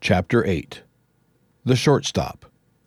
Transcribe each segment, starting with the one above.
Chapter 8. The Shortstop.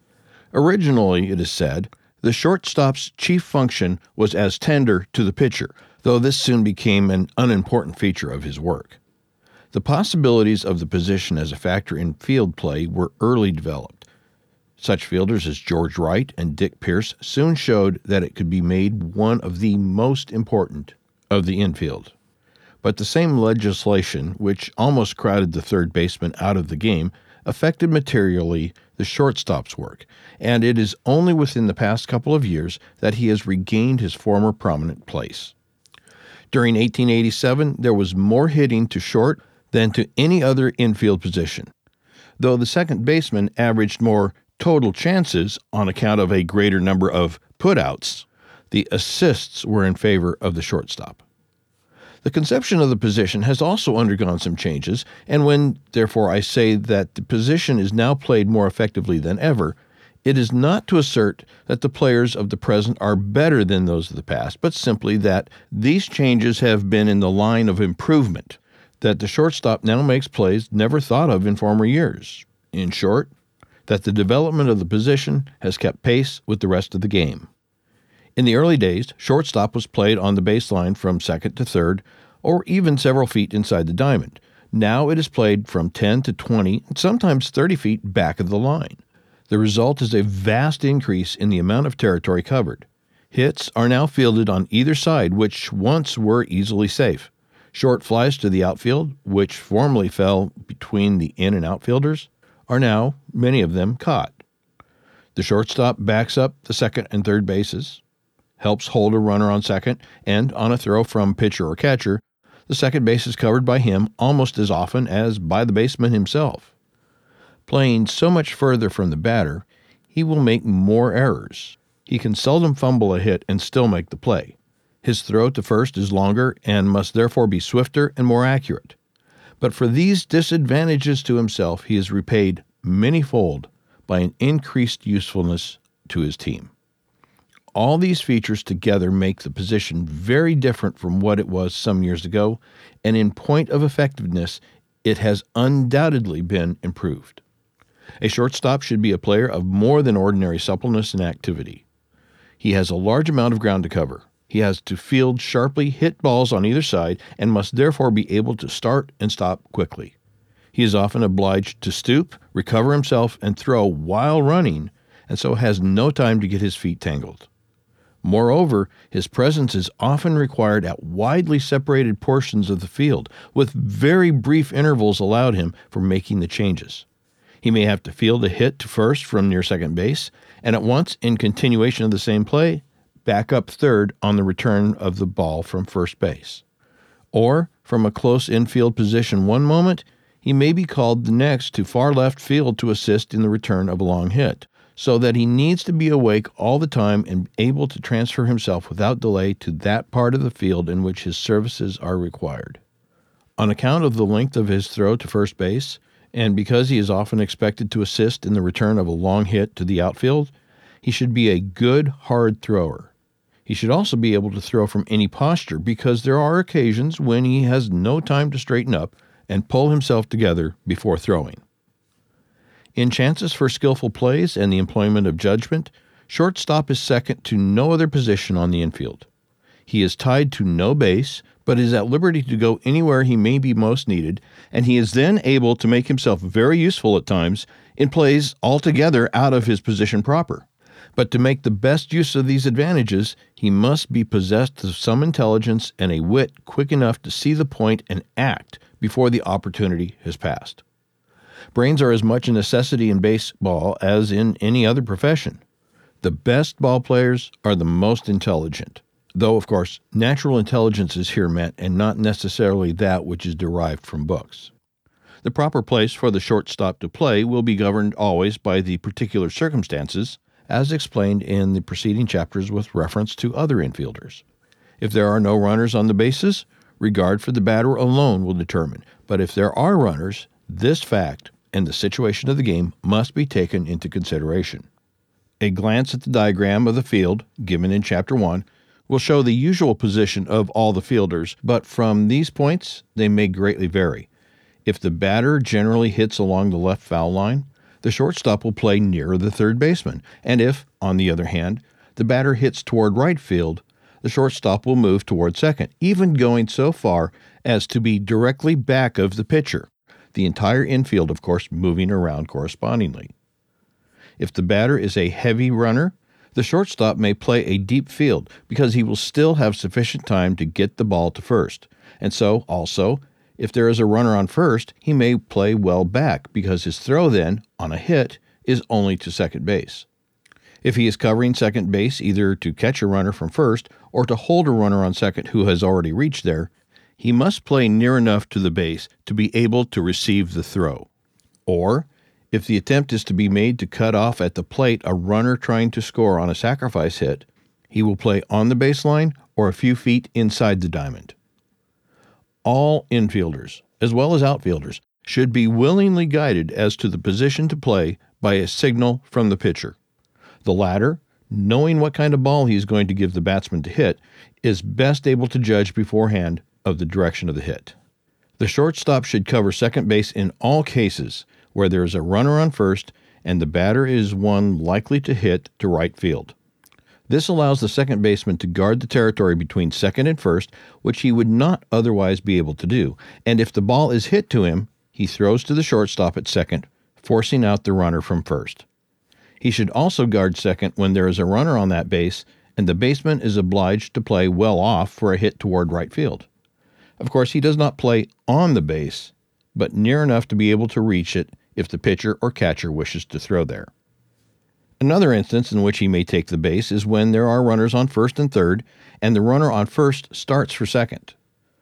Originally, it is said, the shortstop's chief function was as tender to the pitcher, though this soon became an unimportant feature of his work. The possibilities of the position as a factor in field play were early developed. Such fielders as George Wright and Dick Pierce soon showed that it could be made one of the most important of the infield. But the same legislation, which almost crowded the third baseman out of the game, affected materially the shortstop's work, and it is only within the past couple of years that he has regained his former prominent place. During 1887, there was more hitting to short than to any other infield position. Though the second baseman averaged more total chances on account of a greater number of putouts, the assists were in favor of the shortstop. The conception of the position has also undergone some changes, and when, therefore, I say that the position is now played more effectively than ever, it is not to assert that the players of the present are better than those of the past, but simply that these changes have been in the line of improvement, that the shortstop now makes plays never thought of in former years. In short, that the development of the position has kept pace with the rest of the game. In the early days, shortstop was played on the baseline from second to third, or even several feet inside the diamond. Now it is played from 10 to 20, and sometimes 30 feet back of the line. The result is a vast increase in the amount of territory covered. Hits are now fielded on either side, which once were easily safe. Short flies to the outfield, which formerly fell between the in- and outfielders, are now, many of them, caught. The shortstop backs up the second and third bases, helps hold a runner on second, and on a throw from pitcher or catcher, the second base is covered by him almost as often as by the baseman himself. Playing so much further from the batter, he will make more errors. He can seldom fumble a hit and still make the play. His throw to first is longer and must therefore be swifter and more accurate. But for these disadvantages to himself, he is repaid manyfold by an increased usefulness to his team. All these features together make the position very different from what it was some years ago, and in point of effectiveness, it has undoubtedly been improved. A shortstop should be a player of more than ordinary suppleness and activity. He has a large amount of ground to cover. He has to field sharply hit balls on either side and must therefore be able to start and stop quickly. He is often obliged to stoop, recover himself, and throw while running, and so has no time to get his feet tangled. Moreover, his presence is often required at widely separated portions of the field, with very brief intervals allowed him for making the changes. He may have to field a hit to first from near second base, and at once, in continuation of the same play, back up third on the return of the ball from first base. Or, from a close infield position one moment, he may be called the next to far left field to assist in the return of a long hit, so that he needs to be awake all the time and able to transfer himself without delay to that part of the field in which his services are required. On account of the length of his throw to first base, and because he is often expected to assist in the return of a long hit to the outfield, he should be a good, hard thrower. He should also be able to throw from any posture, because there are occasions when he has no time to straighten up and pull himself together before throwing. In chances for skillful plays and the employment of judgment, shortstop is second to no other position on the infield. He is tied to no base, but is at liberty to go anywhere he may be most needed, and he is then able to make himself very useful at times in plays altogether out of his position proper. But to make the best use of these advantages, he must be possessed of some intelligence and a wit quick enough to see the point and act before the opportunity has passed. Brains are as much a necessity in baseball as in any other profession. The best ball players are the most intelligent, though, of course, natural intelligence is here meant and not necessarily that which is derived from books. The proper place for the shortstop to play will be governed always by the particular circumstances, as explained in the preceding chapters with reference to other infielders. If there are no runners on the bases, regard for the batter alone will determine, but if there are runners, this fact and the situation of the game must be taken into consideration. A glance at the diagram of the field, given in Chapter 1, will show the usual position of all the fielders, but from these points they may greatly vary. If the batter generally hits along the left foul line, the shortstop will play nearer the third baseman, and if, on the other hand, the batter hits toward right field, the shortstop will move toward second, even going so far as to be directly back of the pitcher, the entire infield, of course, moving around correspondingly. If the batter is a heavy runner, the shortstop may play a deep field because he will still have sufficient time to get the ball to first. And so, also, if there is a runner on first, he may play well back because his throw then, on a hit, is only to second base. If he is covering second base either to catch a runner from first or to hold a runner on second who has already reached there, he must play near enough to the base to be able to receive the throw. Or, if the attempt is to be made to cut off at the plate a runner trying to score on a sacrifice hit, he will play on the baseline or a few feet inside the diamond. All infielders, as well as outfielders, should be willingly guided as to the position to play by a signal from the pitcher. The latter, knowing what kind of ball he is going to give the batsman to hit, is best able to judge beforehand of the direction of the hit. The shortstop should cover second base in all cases where there is a runner on first and the batter is one likely to hit to right field. This allows the second baseman to guard the territory between second and first, which he would not otherwise be able to do, and if the ball is hit to him, he throws to the shortstop at second, forcing out the runner from first. He should also guard second when there is a runner on that base and the baseman is obliged to play well off for a hit toward right field. Of course, he does not play on the base, but near enough to be able to reach it if the pitcher or catcher wishes to throw there. Another instance in which he may take the base is when there are runners on first and third, and the runner on first starts for second.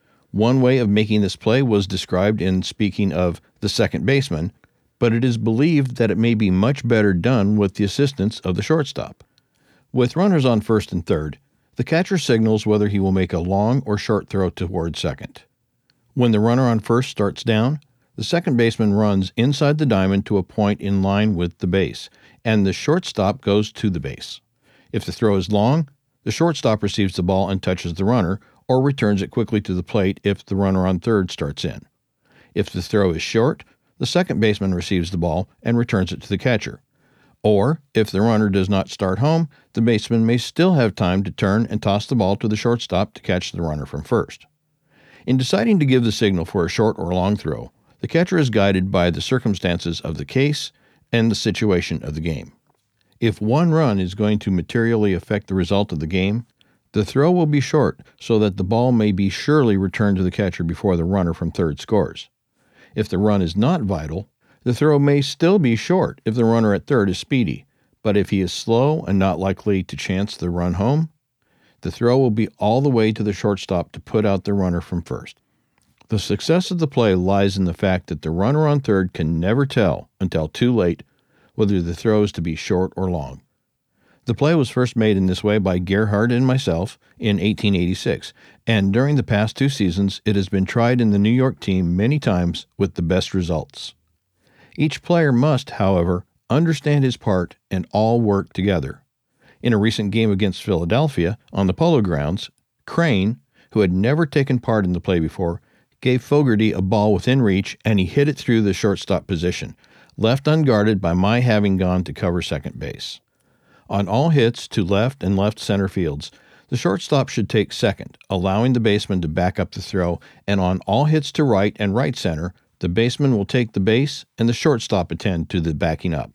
One way of making this play was described in speaking of the second baseman, but it is believed that it may be much better done with the assistance of the shortstop. With runners on first and third, the catcher signals whether he will make a long or short throw toward second. When the runner on first starts down, the second baseman runs inside the diamond to a point in line with the base, and the shortstop goes to the base. If the throw is long, the shortstop receives the ball and touches the runner, or returns it quickly to the plate if the runner on third starts in. If the throw is short, the second baseman receives the ball and returns it to the catcher. Or, if the runner does not start home, the baseman may still have time to turn and toss the ball to the shortstop to catch the runner from first. In deciding to give the signal for a short or long throw, the catcher is guided by the circumstances of the case and the situation of the game. If one run is going to materially affect the result of the game, the throw will be short so that the ball may be surely returned to the catcher before the runner from third scores. If the run is not vital, the throw may still be short if the runner at third is speedy, but if he is slow and not likely to chance the run home, the throw will be all the way to the shortstop to put out the runner from first. The success of the play lies in the fact that the runner on third can never tell until too late whether the throw is to be short or long. The play was first made in this way by Gerhard and myself in 1886, and during the past 2 seasons it has been tried in the New York team many times with the best results. Each player must, however, understand his part and all work together. In a recent game against Philadelphia on the Polo Grounds, Crane, who had never taken part in the play before, gave Fogarty a ball within reach and he hit it through the shortstop position, left unguarded by my having gone to cover second base. On all hits to left and left center fields, the shortstop should take second, allowing the baseman to back up the throw, and on all hits to right and right center, the baseman will take the base and the shortstop attend to the backing up.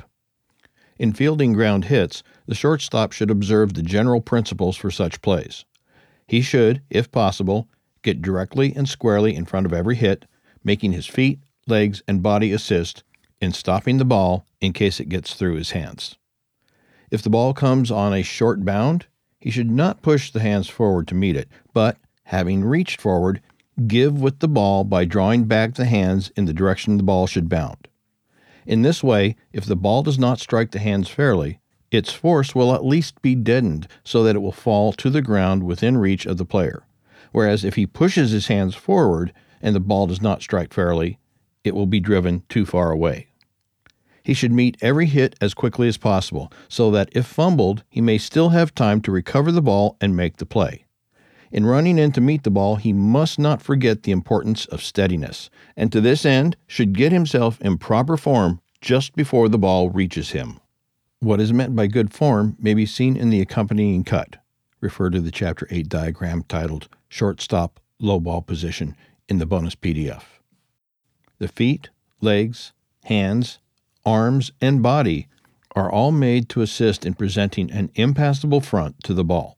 In fielding ground hits, the shortstop should observe the general principles for such plays. He should, if possible, get directly and squarely in front of every hit, making his feet, legs, and body assist in stopping the ball in case it gets through his hands. If the ball comes on a short bound, he should not push the hands forward to meet it, but, having reached forward, give with the ball by drawing back the hands in the direction the ball should bound. In this way, if the ball does not strike the hands fairly, its force will at least be deadened so that it will fall to the ground within reach of the player. Whereas if he pushes his hands forward and the ball does not strike fairly, it will be driven too far away. He should meet every hit as quickly as possible, so that if fumbled, he may still have time to recover the ball and make the play. In running in to meet the ball, he must not forget the importance of steadiness, and to this end should get himself in proper form just before the ball reaches him. What is meant by good form may be seen in the accompanying cut. Refer to the Chapter 8 diagram titled Shortstop Low Ball Position in the bonus PDF. The feet, legs, hands, arms, and body are all made to assist in presenting an impassable front to the ball.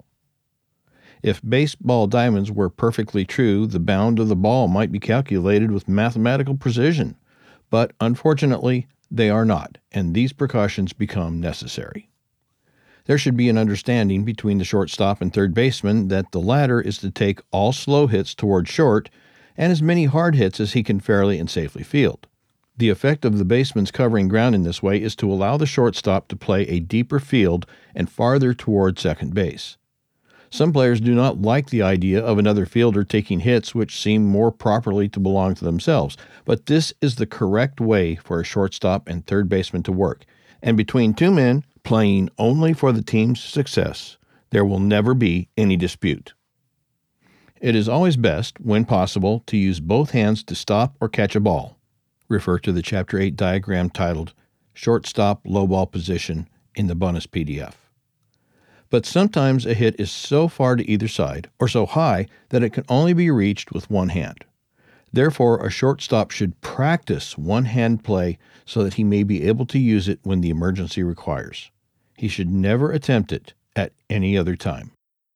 If baseball diamonds were perfectly true, the bound of the ball might be calculated with mathematical precision, but unfortunately they are not, and these precautions become necessary. There should be an understanding between the shortstop and third baseman that the latter is to take all slow hits toward short and as many hard hits as he can fairly and safely field. The effect of the baseman's covering ground in this way is to allow the shortstop to play a deeper field and farther toward second base. Some players do not like the idea of another fielder taking hits which seem more properly to belong to themselves, but this is the correct way for a shortstop and third baseman to work, and between two men playing only for the team's success, there will never be any dispute. It is always best, when possible, to use both hands to stop or catch a ball. Refer to the Chapter 8 diagram titled Shortstop Low Ball Position in the bonus PDF. But sometimes a hit is so far to either side or so high that it can only be reached with one hand. Therefore, a shortstop should practice one-hand play so that he may be able to use it when the emergency requires. He should never attempt it at any other time.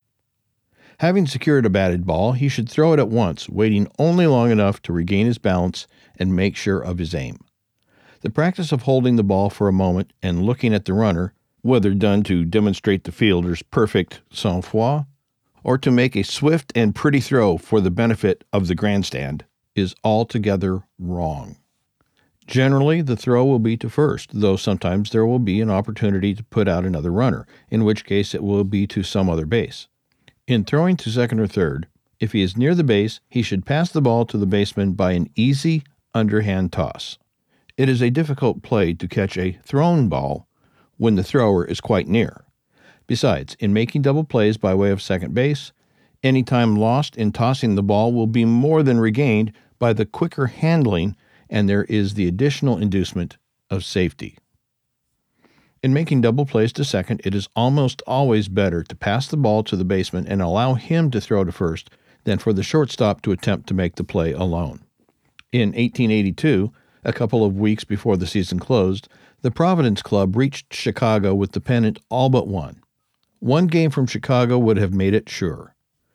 Having secured a batted ball, he should throw it at once, waiting only long enough to regain his balance and make sure of his aim. The practice of holding the ball for a moment and looking at the runner, whether done to demonstrate the fielder's perfect sang-froid or to make a swift and pretty throw for the benefit of the grandstand, is altogether wrong. Generally, the throw will be to first, though sometimes there will be an opportunity to put out another runner, in which case it will be to some other base. In throwing to second or third, if he is near the base, he should pass the ball to the baseman by an easy underhand toss. It is a difficult play to catch a thrown ball when the thrower is quite near. Besides, in making double plays by way of second base, any time lost in tossing the ball will be more than regained by the quicker handling, and there is the additional inducement of safety. In making double plays to second, it is almost always better to pass the ball to the baseman and allow him to throw to first than for the shortstop to attempt to make the play alone. In 1882, a couple of weeks before the season closed, the Providence Club reached Chicago with the pennant all but one. One game from Chicago would have made it sure.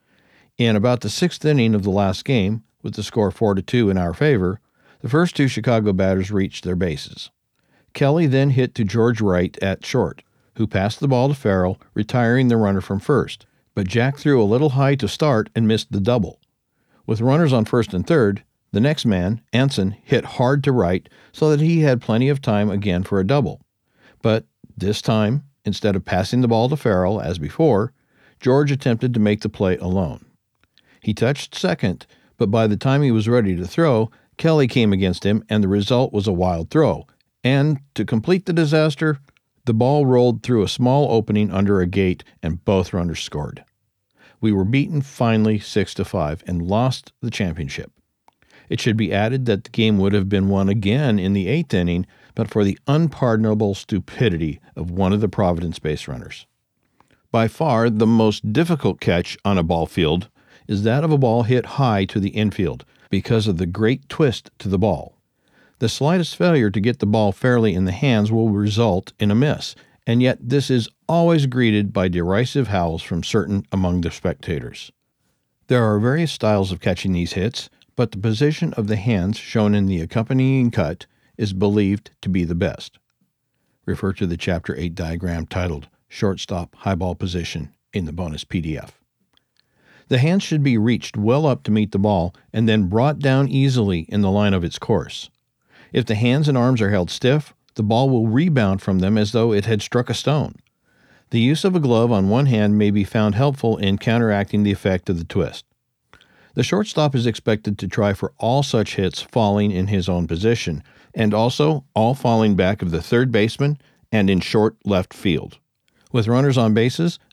In about the sixth inning of the last game, with the score 4-2 in our favor, the first two Chicago batters reached their bases. Kelly then hit to George Wright at short, who passed the ball to Farrell, retiring the runner from first, but Jack threw a little high to start and missed the double. With runners on first and third, the next man, Anson, hit hard to right so that he had plenty of time again for a double. But this time, instead of passing the ball to Farrell as before, George attempted to make the play alone. He touched second, but by the time he was ready to throw, Kelly came against him and the result was a wild throw. And, to complete the disaster, the ball rolled through a small opening under a gate and both runners scored. We were beaten finally 6-5 and lost the championship. It should be added that the game would have been won again in the eighth inning, but for the unpardonable stupidity of one of the Providence base runners. By far the most difficult catch on a ball field is that of a ball hit high to the infield because of the great twist to the ball. The slightest failure to get the ball fairly in the hands will result in a miss, and yet this is always greeted by derisive howls from certain among the spectators. There are various styles of catching these hits, but the position of the hands shown in the accompanying cut is believed to be the best. Refer to the Chapter 8 diagram titled Shortstop High Ball Position in the bonus PDF. The hands should be reached well up to meet the ball and then brought down easily in the line of its course. If the hands and arms are held stiff, the ball will rebound from them as though it had struck a stone. The use of a glove on one hand may be found helpful in counteracting the effect of the twist. The shortstop is expected to try for all such hits falling in his own position, and also all falling back of the third baseman and in short left field. With runners on bases,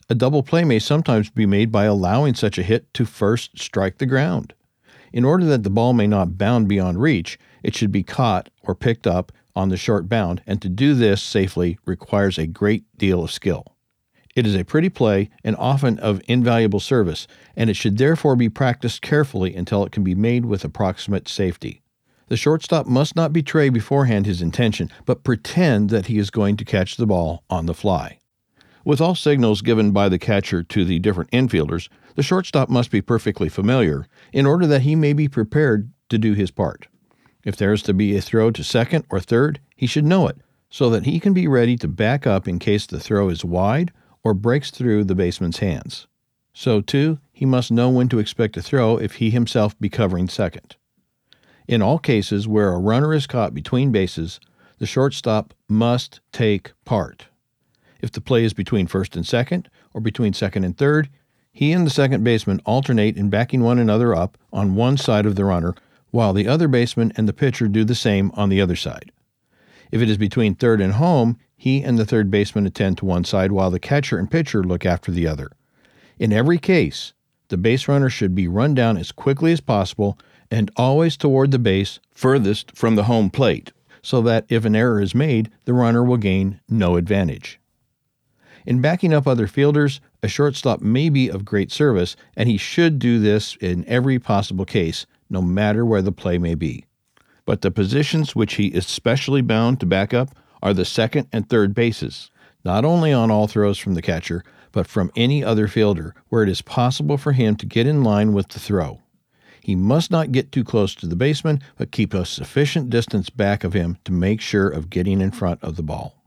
A double play may sometimes be made by allowing such a hit to first strike the ground. In order that the ball may not bound beyond reach, it should be caught or picked up on the short bound, and to do this safely requires a great deal of skill. It is a pretty play and often of invaluable service, and it should therefore be practiced carefully until it can be made with approximate safety. The shortstop must not betray beforehand his intention, but pretend that he is going to catch the ball on the fly. With all signals given by the catcher to the different infielders, the shortstop must be perfectly familiar in order that he may be prepared to do his part. If there is to be a throw to second or third, he should know it, so that he can be ready to back up in case the throw is wide or breaks through the baseman's hands. So, too, he must know when to expect a throw if he himself be covering second. In all cases where a runner is caught between bases, the shortstop must take part. If the play is between first and second, or between second and third, he and the second baseman alternate in backing one another up on one side of the runner, while the other baseman and the pitcher do the same on the other side. If it is between third and home, he and the third baseman attend to one side while the catcher and pitcher look after the other. In every case, the base runner should be run down as quickly as possible and always toward the base furthest from the home plate, so that if an error is made, the runner will gain no advantage. In backing up other fielders, a shortstop may be of great service, and he should do this in every possible case, no matter where the play may be. But the positions which he is specially bound to back up are the second and third bases, not only on all throws from the catcher, but from any other fielder, where it is possible for him to get in line with the throw. He must not get too close to the baseman, but keep a sufficient distance back of him to make sure of getting in front of the ball.